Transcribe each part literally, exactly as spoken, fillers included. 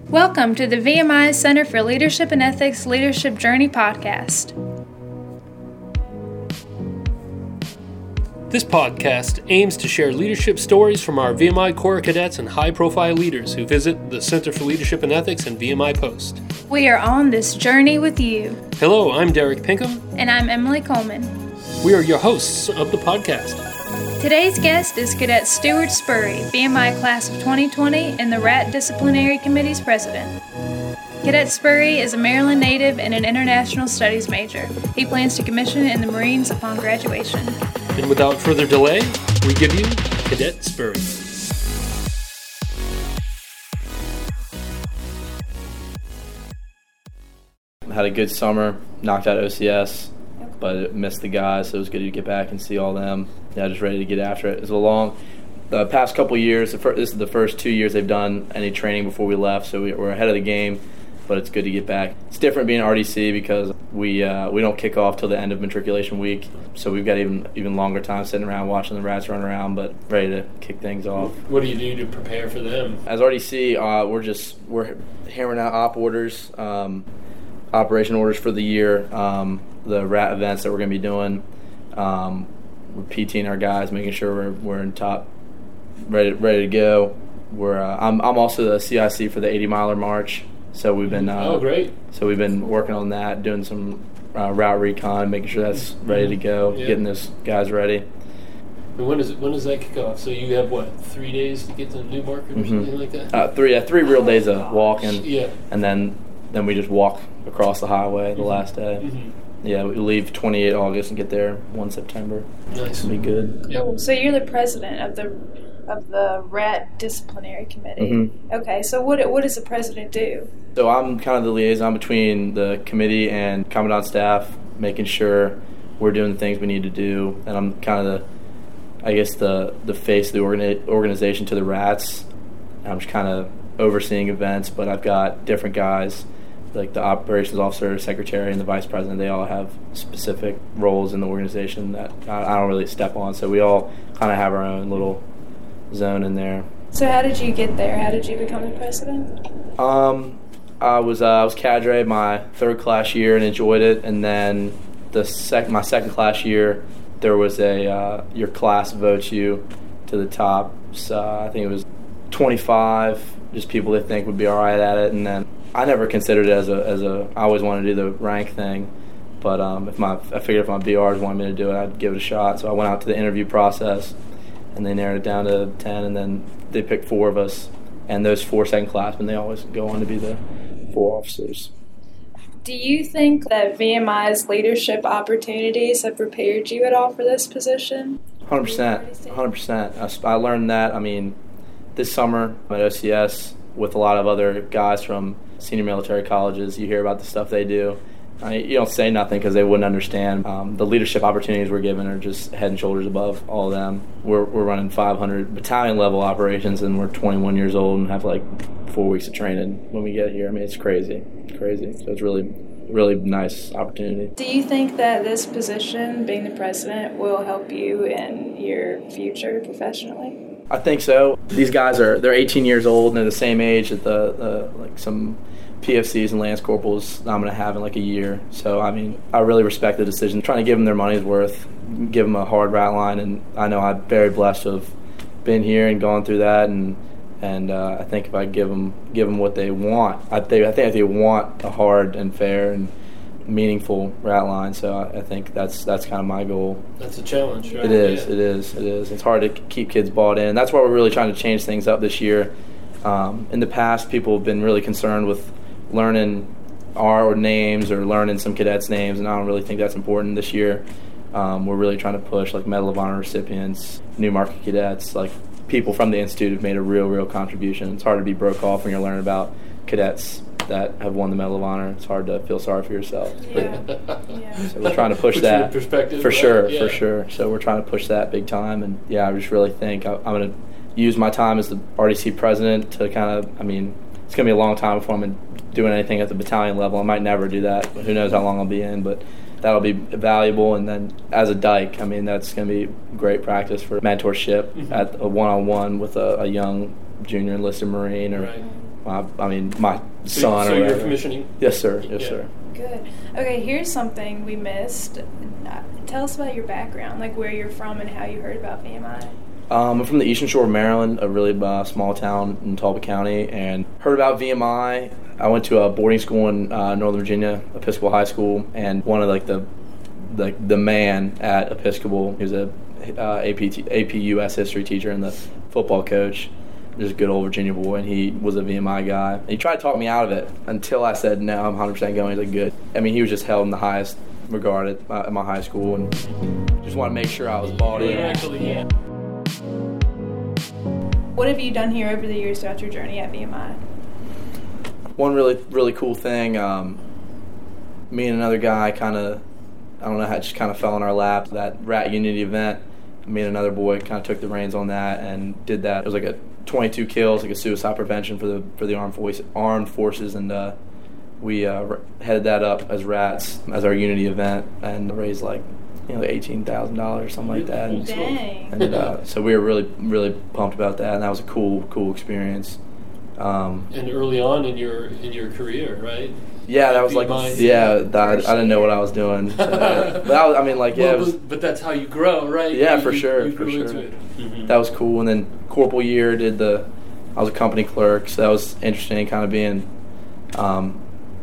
Welcome to the V M I Center for Leadership and Ethics Leadership Journey podcast. This podcast aims to share leadership stories from our V M I Corps cadets and high-profile leaders who visit the Center for Leadership and Ethics and V M I Post. We are on this journey with you. Hello, I'm Derek Pinkham. And I'm Emily Coleman. We are your hosts of the podcast. Today's guest is Cadet Stuart Spurry, V M I Class of twenty twenty and the R A T Disciplinary Committee's president. Cadet Spurry is a Maryland native and an international studies major. He plans to commission in the Marines upon graduation. And without further delay, we give you Cadet Spurry. Had a good summer, knocked out O C S, but missed the guys, so it was good to get back and see all them. Yeah, just ready to get after it. It was a long, the past couple years, the first, this is the first two years they've done any training before we left, so we, we're ahead of the game, but it's good to get back. It's different being R D C because we uh, we don't kick off till the end of matriculation week, so we've got even even longer time sitting around watching the rats run around, but ready to kick things off. What do you do to prepare for them? As R D C, uh, we're just we're hammering out op orders, um, operation orders for the year, um, the R A T events that we're going to be doing. Um, we're PTing our guys, making sure we're we're in top, ready ready to go. We're uh, I'm I'm also the C I C for the eighty miler march. So we've been uh, oh great. So we've been working on that, doing some uh, route recon, making sure that's ready to go, yeah. Getting those guys ready. And when does it, when does that kick off? So you have what, three days to get to Newmarket or Mm-hmm. something like that? Uh, three, yeah, three real days of walking, yeah, and then then we just walk across the highway the mm-hmm. last day. Mm-hmm. Yeah, we leave twenty-eighth of August and get there first of September. Nice, It'll be good. Yep. So you're the president of the of the R A T Disciplinary Committee. Mm-hmm. Okay, so what what does the president do? So I'm kind of the liaison between the committee and commandant staff, making sure we're doing the things we need to do. And I'm kind of the, I guess, the, the face of the organi- organization to the rats. I'm just kind of overseeing events, but I've got different guys, like the operations officer, secretary, and the vice president. They all have specific roles in the organization that I, I don't really step on. So we all kind of have our own little zone in there. So how did you get there? How did you become the president? Um, I was uh, I was cadre my third class year and enjoyed it, and then the sec my second class year there was a uh, your class votes you to the top. So I think it was twenty-five, just people they think would be all right at it, and then I never considered it as a as a I always wanted to do the rank thing, but um, if my I figured if my B Rs wanted me to do it, I'd give it a shot. So I went out to the interview process, and they narrowed it down to ten, and then they picked four of us. And those four second classmen, they always go on to be the four officers. Do you think that V M I's leadership opportunities have prepared you at all for this position? one hundred percent. one hundred percent. I, I learned that, I mean, this summer at O C S with a lot of other guys from senior military colleges. You hear about the stuff they do. I mean, you don't say nothing because they wouldn't understand. Um, the leadership opportunities we're given are just head and shoulders above all of them. We're we're running five hundred battalion level operations, and we're twenty-one years old and have like four weeks of training when we get here. I mean, it's crazy, it's crazy. So it's really, really nice opportunity. Do you think that this position, being the president, will help you in your future professionally? I think so. These guys are they're eighteen years old and they're the same age that the, the like some P F Cs and Lance Corporals I'm going to have in like a year. So, I mean, I really respect the decision. Trying to give them their money's worth, give them a hard rat line, and I know I'm very blessed to have been here and gone through that, and and uh, I think if I give them give them what they want, I, they, I think they want a hard and fair and meaningful rat line. So I, I think that's that's kind of my goal. That's a challenge, right? It is, yeah. it is, it is. It's hard to keep kids bought in. That's why we're really trying to change things up this year. Um, in the past, people have been really concerned with learning our names or learning some cadets' names, and I don't really think that's important this year. Um, we're really trying to push like Medal of Honor recipients, Newmarket cadets, like people from the Institute have made a real, real contribution. It's hard to be broke off when you're learning about cadets that have won the Medal of Honor. It's hard to feel sorry for yourself. Yeah. yeah. So we're trying to push Put that perspective, for right? sure, yeah. for sure. So we're trying to push that big time, and yeah, I just really think I, I'm going to use my time as the R D C president to kind of, I mean, it's going to be a long time before I'm doing anything at the battalion level. I might never do that, but who knows how long I'll be in, but that'll be valuable. And then as a dyke, I mean, that's going to be great practice for mentorship mm-hmm. at a one-on-one with a, a young junior enlisted Marine or right. my, I mean, my so, son so or you're whatever. commissioning? Yes, sir. Yes, yeah. sir. Good. Okay, here's something we missed. Tell us about your background, like where you're from and how you heard about V M I. Um, I'm from the Eastern Shore of Maryland, a really uh, small town in Talbot County, and heard about V M I. I went to a boarding school in uh, Northern Virginia, Episcopal High School, and one of like the the, the man at Episcopal, he was a uh, A P, A P U S history teacher and the football coach, just a good old Virginia boy, and he was a V M I guy. And he tried to talk me out of it until I said, no, I'm one hundred percent going. He's like, good. I mean, he was just held in the highest regard at my, at my high school, and just wanted to make sure I was bought in. Actually, yeah. What have you done here over the years throughout your journey at V M I? One really, really cool thing, um, me and another guy kind of, I don't know, how it just kind of fell in our lap. That Rat Unity event, me and another boy kind of took the reins on that and did that. It was like a twenty-two kills, like a suicide prevention for the for the armed voice, armed forces, and uh, we uh, headed that up as Rats as our Unity event and raised like you know eighteen thousand dollars or something like that. And, Dang. and uh, so we were really really pumped about that, and that was a cool cool experience. Um, and early on in your in your career, right? Yeah, that was like yeah. That, I didn't know what I was doing, so, but I, was, I mean, like yeah. Well, it was, but, but that's how you grow, right? Yeah, you, for you, sure, you for grew sure. into it. Mm-hmm. That was cool, and then corporal year did the. I was a company clerk, so that was interesting, kind of being, um,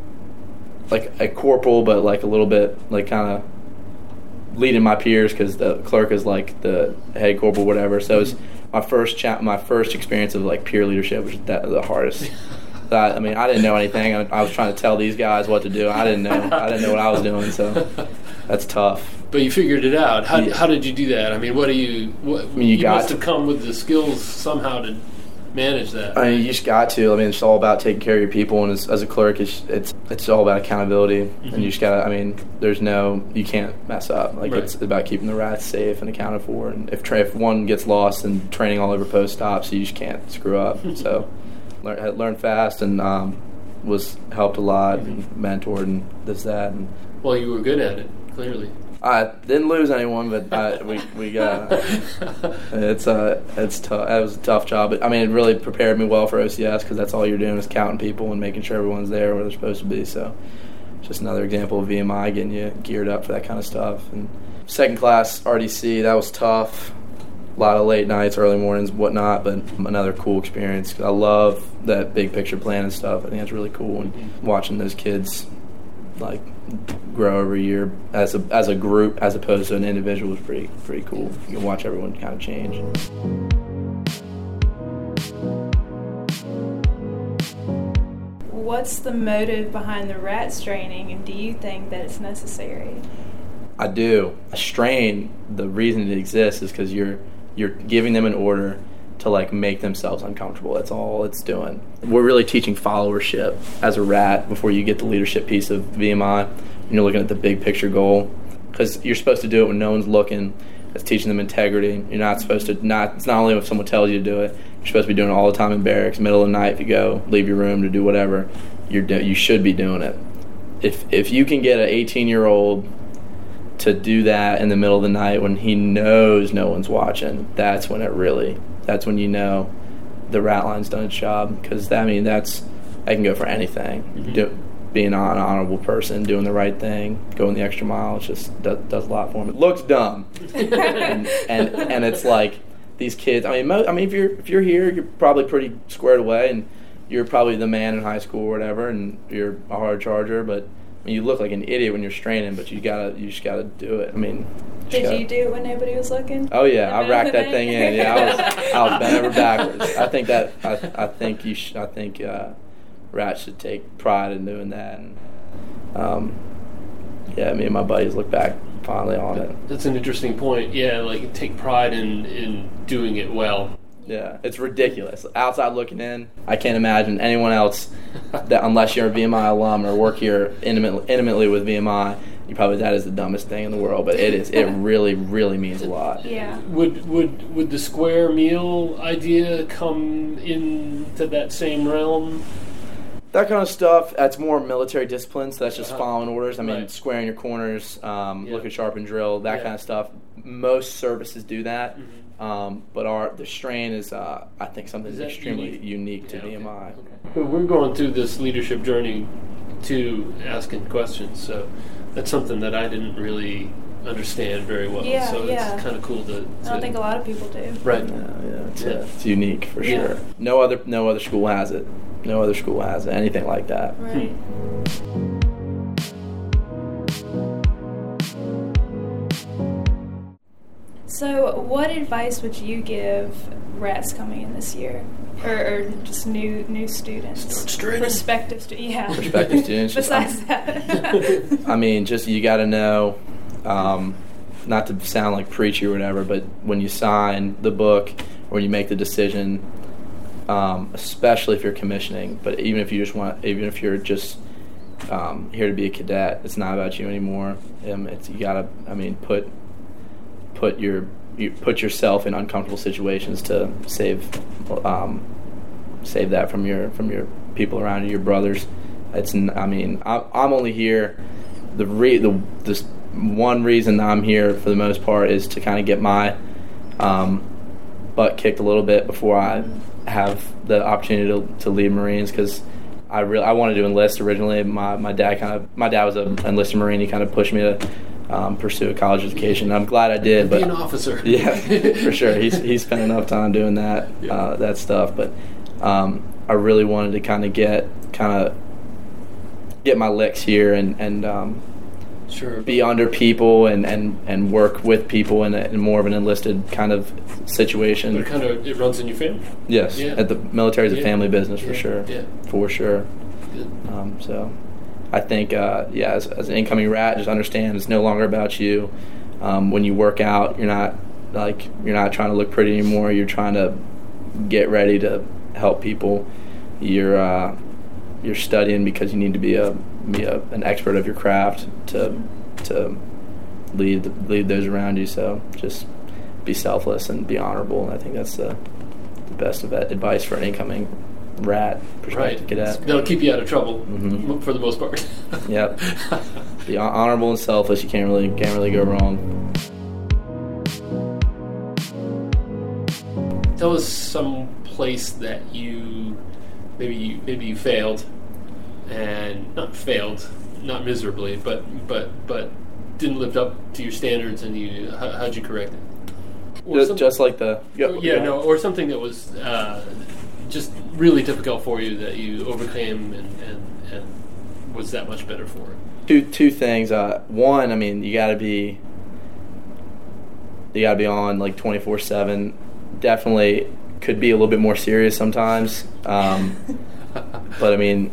like a corporal, but like a little bit like kind of leading my peers because the clerk is like the head corporal, whatever. So it was my first chat, my first experience of like peer leadership, which is that the hardest. I, I mean, I didn't know anything. I, I was trying to tell these guys what to do. I didn't know. I didn't know what I was doing, so that's tough. But you figured it out. How, Yeah. how did you do that? I mean, what do you? What, I mean, you, you got must to, have come with the skills somehow to manage that. I mean, you just got to. I mean, it's all about taking care of your people, and as, as a clerk, it's it's it's all about accountability, mm-hmm. and you just gotta. I mean, there's no, you can't mess up. Like right. It's about keeping the rats safe and accounted for, and if tra- if one gets lost and training all over post stops, you just can't screw up. So, learn learn fast and. Um, was helped a lot and mentored and this that and well you were good at it clearly. I didn't lose anyone, but I, we we got it's uh it's tough. It was a tough job, but I mean it really prepared me well for O C S because that's all you're doing is counting people and making sure everyone's there where they're supposed to be. So just another example of V M I getting you geared up for that kind of stuff. And second class R D C, that was tough. A lot of late nights, early mornings, whatnot, but another cool experience. I love that big picture plan and stuff. I think it's really cool, and mm-hmm. watching those kids like grow every year as a as a group, as opposed to an individual, is pretty pretty cool. You can watch everyone kind of change. What's the motive behind the RATS training, and do you think that it's necessary? I do. A strain, the reason it exists is because you're you're giving them an order to like make themselves uncomfortable. That's all it's doing. We're really teaching followership as a rat before you get the leadership piece of V M I. And you're looking at the big picture goal because you're supposed to do it when no one's looking. It's teaching them integrity. You're not supposed to not. It's not only if someone tells you to do it. You're supposed to be doing it all the time in barracks, middle of the night. If you go leave your room to do whatever, you're do, you should be doing it. If if you can get an eighteen year old to do that in the middle of the night when he knows no one's watching, that's when it really, that's when you know the rat line's done its job. Because, I mean, that's, I can go for anything. Mm-hmm. Do, being an honorable person, doing the right thing, going the extra mile, it just does, does a lot for him. It looks dumb. and, and and it's like, these kids, I mean, mo- I mean, if you're if you're here, you're probably pretty squared away, and you're probably the man in high school or whatever, and you're a hard charger, but I mean, you look like an idiot when you're straining, but you gotta, you just gotta do it. I mean, you did gotta, you do it when nobody was looking? Oh yeah, I racked that thing in. Yeah, I was, I was bent over backwards. I think that, I, I think you, sh- I think uh, rats should take pride in doing that. And, um, yeah, me and my buddies look back fondly on it. That's an interesting point. Yeah, like take pride in in doing it well. Yeah, it's ridiculous. Outside looking in, I can't imagine anyone else that, unless you're a V M I alum or work here intimately, intimately with V M I, you probably that is the dumbest thing in the world. But it is. It really, really means a lot. Yeah. Would would would the square meal idea come into that same realm? That kind of stuff, that's more military discipline, so that's just uh-huh. following orders. I mean, right. squaring your corners, um, yeah. looking sharp and drill, that yeah. kind of stuff. Most services do that. Mm-hmm. Um, but our the strain is, uh, I think, something Is that extremely unique? unique, to Yeah, V M I. okay. Okay. So we're going through this leadership journey to asking questions, so that's something that I didn't really understand very well. Yeah, so yeah. it's kind of cool to, to. I don't think a lot of people do. Right. Yeah, yeah, it's, Yeah. Uh, it's unique for Yeah. sure. No other no other school has it. No other school has it. Anything like that. Right. So, what advice would you give rats coming in this year, or, or just new new students, Start straight. prospective students? Yeah, Prospective students. just- Besides that, I mean, just you got to know, um, not to sound like preachy or whatever, but when you sign the book or when you make the decision, um, especially if you're commissioning, but even if you just want, even if you're just um, here to be a cadet, it's not about you anymore. Um, it's you got to, I mean, put put your you put yourself in uncomfortable situations to save um, save that from your from your people around you, your brothers. It's n- I mean I, I'm only here. The re the this one reason I'm here for the most part is to kind of get my um, butt kicked a little bit before I have the opportunity to, to lead Marines, because I really I wanted to enlist originally. My my dad kind of my dad was an enlisted Marine. He kind of pushed me to um, pursue a college education. I'm glad I did. Be But an officer. yeah, for sure. He's he's spent enough time doing that Yeah. uh, that stuff. But um, I really wanted to kind of get kind of get my licks here and and um, Sure. be under people and, and, and work with people in, a, in more of an enlisted kind of situation. But it kind of it runs in your family. Yes, Yeah. at the military is a Yeah. family business for Yeah. sure. Yeah. For sure. Good. Um, so I think, uh, yeah, as, as an incoming rat, just understand it's no longer about you. Um, when you work out, you're not like you're not trying to look pretty anymore. You're trying to get ready to help people. You're uh, you're studying because you need to be a be a, an expert of your craft to to lead lead those around you. So just be selfless and be honorable. And I think that's the, the best of advice for an incoming rat prospective Right. cadet. That'll keep you out of trouble Mhm. for the most part. Yep. Be hon- honorable and selfless. You can't really can't really go wrong. Tell us some place that you maybe you, maybe you failed, and not failed, not miserably, but but but didn't live up to your standards, and you how, how'd you correct it? Or Just, some- just like the yeah, no, or something that was uh, just really difficult for you that you overcame and, and, and was that much better for it. two two things. Uh, one, I mean, you got to be you got to be on like twenty-four seven. Definitely could be a little bit more serious sometimes. Um, but I mean,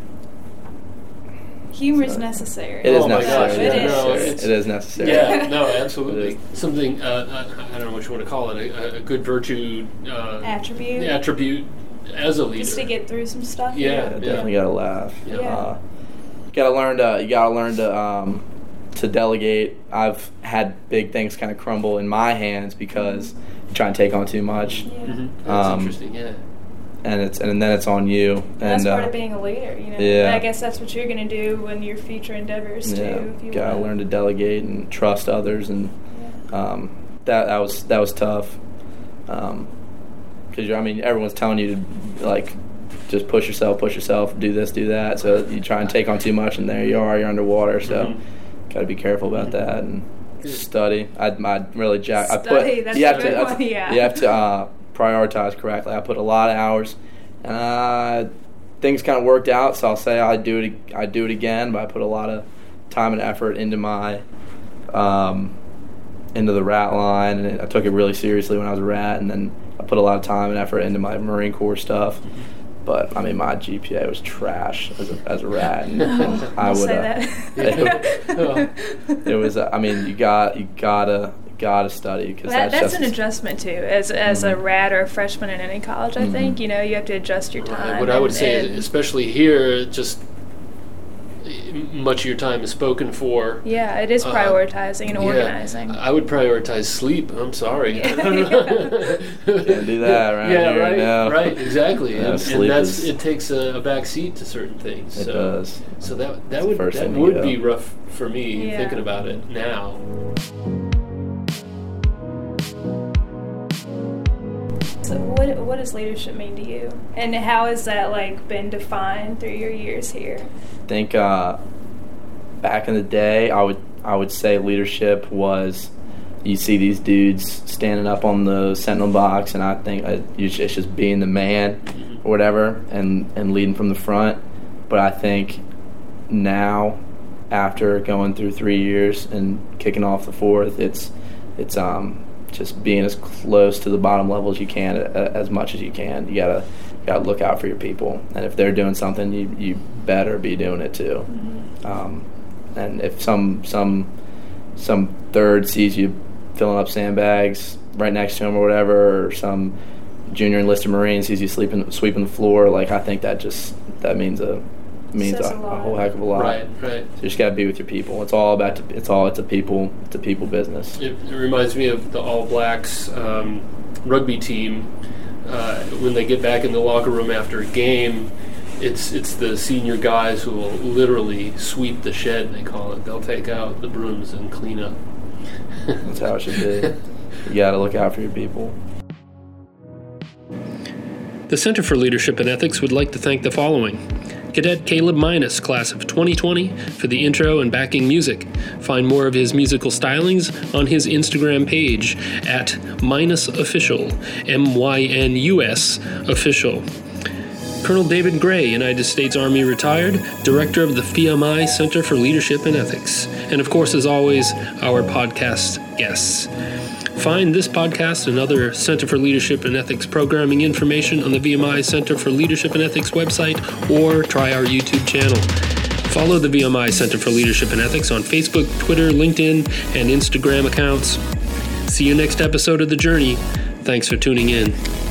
humor is So- necessary. it is Oh my necessary. gosh, it, it is is. No, necessary. it's- it is necessary. Yeah, no, absolutely. It Something uh, I, I don't know what you want to call it, a, a good virtue uh, Attribute. attribute as a leader. Just to get through some stuff. Yeah. Yeah, definitely got to laugh. Yeah. Uh, you got to learn to. You got to learn to um, to delegate. I've had big things kind of crumble in my hands because you try and take on too much, Yeah. Mhm. That's Um, interesting. Yeah. and it's and then it's on you. And That's part uh, of being a leader, you know. yeah. I guess that's what you're going to do in your future endeavors too. yeah, If you gotta wanna- learn to delegate and trust others, and Yeah. um, that that was that was tough. Um, because I mean, everyone's telling you to like just push yourself, push yourself, do this, do that. So you try and take on too much, and there you are, you're underwater. So Mhm. got to be careful about that and study. I I really jack. I Study, put that's you a have good to one, yeah. you have to uh, prioritize correctly. I put a lot of hours, and uh, things kind of worked out. So I'll say I do it. I do it again, but I put a lot of time and effort into my um, into the rat line, and I took it really seriously when I was a rat, and then I put a lot of time and effort into my Marine Corps stuff. But I mean, my G P A was trash as a, as a rat, and, and I I'll would. say Uh, that. it was. Uh, I mean, you got you gotta gotta study because That, that's, that's just an adjustment too, as as a Mhm. rat or a freshman in any college. I Mhm. think you know you have to adjust your time. Right. What I would and- say, and- is, especially here, just much of your time is spoken for. yeah, it is uh, prioritizing and yeah, organizing. I would prioritize sleep. I'm sorry. Yeah. Can't do that around yeah, here, right, no. right, exactly. Yeah, and, and sleep that's is- it takes a, a back seat to certain things. It so, does. So that It's that the would first that thing to would go. be rough for me Yeah. thinking about it now. So what what does leadership mean to you, and how has that like been defined through your years here? I think uh, back in the day, I would I would say leadership was you see these dudes standing up on the sentinel box, and I think uh, it's just being the man or whatever, and and leading from the front. But I think now, after going through three years and kicking off the fourth, it's it's um. just being as close to the bottom level as you can, uh, as much as you can. You gotta, you gotta look out for your people, and if they're doing something, you you better be doing it too. Mm-hmm. Um, and if some some some third sees you filling up sandbags right next to him or whatever, or some junior enlisted Marine sees you sleeping sweeping the floor, like I think that just that means a means a, a, a whole heck of a lot. Right, right. So you just gotta be with your people. It's all about it's all it's a people it's a people business. It, it reminds me of the All Blacks um, rugby team uh, when they get back in the locker room after a game. It's it's the senior guys who will literally sweep the shed. They call it. They'll take out the brooms and clean up. That's how it should be. You gotta look out for your people. The Center for Leadership and Ethics would like to thank the following. Cadet Caleb Minus, class of twenty twenty, for the intro and backing music. Find more of his musical stylings on his Instagram page at Minus Official, M Y N U S Official. Colonel David Gray, United States Army retired, Director of the F I A M I Center for Leadership and Ethics. And of course, as always, our podcast guests. Find this podcast and other Center for Leadership and Ethics programming information on the V M I Center for Leadership and Ethics website, or try our YouTube channel. Follow the V M I Center for Leadership and Ethics on Facebook, Twitter, LinkedIn, and Instagram accounts. See you next episode of The Journey. Thanks for tuning in.